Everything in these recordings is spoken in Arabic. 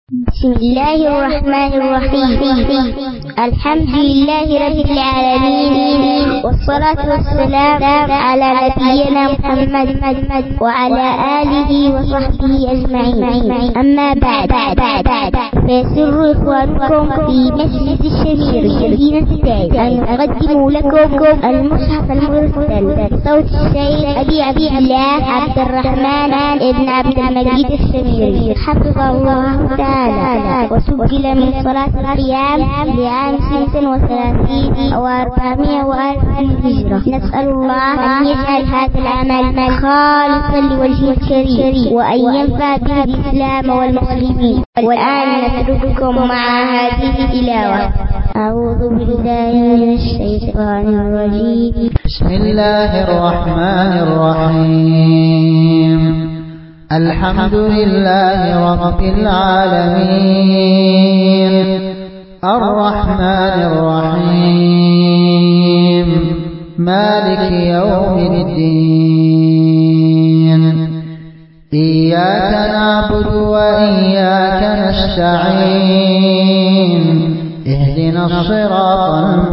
بسم الله الرحمن الرحيم. الحمد لله رب العالمين، والصلاة والسلام على نبينا محمد وعلى آله وصحبه أجمعين. أما بعد، فيسر إخوانكم في مسجد الشمير مدينة تاج أن نقدم لكم المصحف المرسل صوت الشيخ أبي عبد الله عبد الرحمن ابن عبد المجيد الشميري حفظه الله تعالى، وسجل من صلاة القيام لعام 36 أو 400 الهجرة. نسأل الله أن يجعل هذا العمل خالصا لوجهه الكريم، وأن ينفع به الإسلام والمسلمين. والآن نترككم مع هذه التلاوة. أعوذ بالله من الشيطان الرجيم. بسم الله الرحمن الرحيم. الحمد لله رب العالمين، الرحمن الرحيم، مالك يوم الدين. إياك نعبد وإياك نستعين، اهدنا الصراط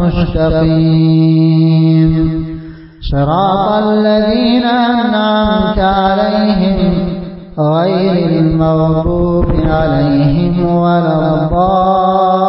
المستقيم، صراط الذين أنعمت عليهم غير المغضوب عليهم ولا الضالين.